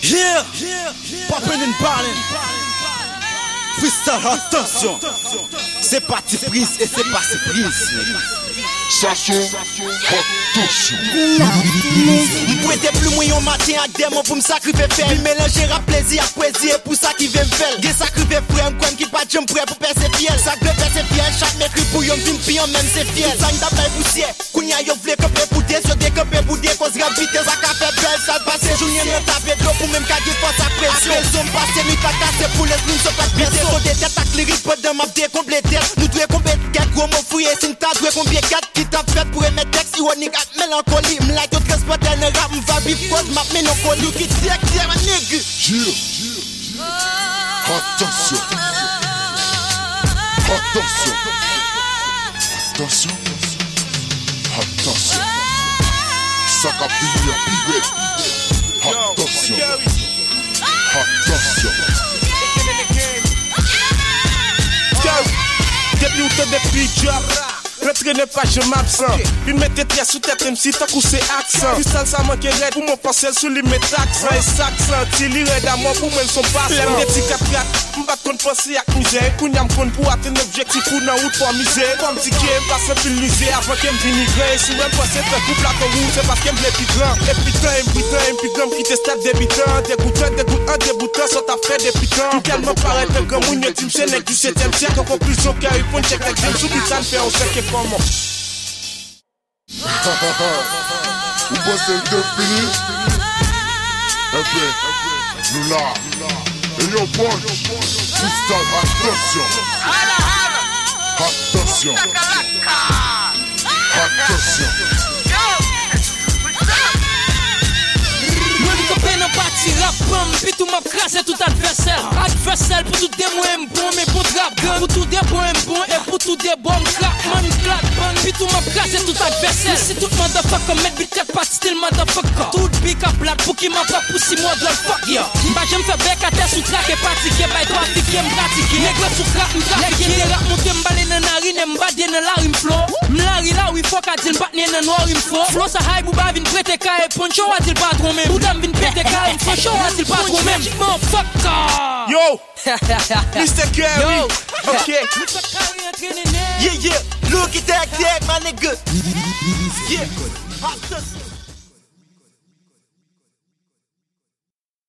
Yeah, popping and balling. Freestyle, attention. C'est parti prise et c'est parti prise. Sasson, attention. M'prêter plus moyen matin à démon pour me sacrifier faire. Puis mélanger à plaisir à poésie et pour ça qui vient me faire. Des sacrifiés frère, m'crois qui pas jump prêt pour percer fiel. Ça grève percer fiel, chaque mercredi pour yon vin pion même c'est fiel. Ça n'y t'a pas poussière. Kounya yo vle camper pour des sur des camper pour des cause grave vitesse à café belle. Ça passe journée me taper de l'eau pour même caguer force à pression. Après zone passé nuit pas casser pour les lignes sur pas de pression. Des têtes à lyrique pas de map décompléter. Nous devons combien de gars gros mots fouiller sin ta doit combien 4 qui t'a fait pour émettre texte ironique à mélancolie. M'like yo transporter un rap m'va bif cause map mélancolie qui tire ma nigga. Attention. Attention. Attention. Attention. Ça capille un pivot. Attention. Attention. Depuis où t'es depuis job. Retraînez pas, je m'absente. Une mette très sous tête, même si t'as couché accent. Cristal, ça manque raide pour mon passer sur les mettre accent. Et s'accent, il irait d'amour pour moi, son passe. L'aime des petits 4-4, m'bat qu'on penser à misère. Qu'on yam qu'on pour atteindre l'objectif ou non, ou pour misère. Comme si qui aime passer plus l'usée avant qu'elle vinigre. Et si même passer un couple à ton roue, c'est parce qu'elle me les pigrants. Et putain, qui te stade débutant. Dégoûtant, sont à faire des pitants. Tellement paraît comme une team Sénèque du 7ème siècle. Encore plus au cas, il faut une check avec des sous, ça ne fait un sec. Vous pensez que c'est fini? Eh bien, nous là. Et yo boy, freestyle, attention. Attention. Attention. Puis tout m'a crasé tout adversaire. Adversaire pour tout des moins bon, mais pour trap gun. Pour tout des moins bon et pour tout des bombes clap man clap man. Puis tout m'a crasé tout adversaire. Si tout motherfucker met bit 4 pas style motherfucker. Tout big up black pour qui m'a pas poussé moi de fuck ya. Bah j'aime faire bec à terre sous track et pratiquer. Bah toi appliquer m'pratiquer. Nègre sous crack m'trafiquer. Les rap monter m'baler dans narine et m'bader dans la rime flow. M'lari là où il faut qu'à dire m'batner dans noir il faut. Flow ça high bouba vin prêter kaye poncho à dire pas trop même. Boudam vin péter kaye poncho à dire pas trop même. Motherfucker. Yo, Mr. Gary. Yo. Okay. Yeah, look at that, my nigga. Yeah,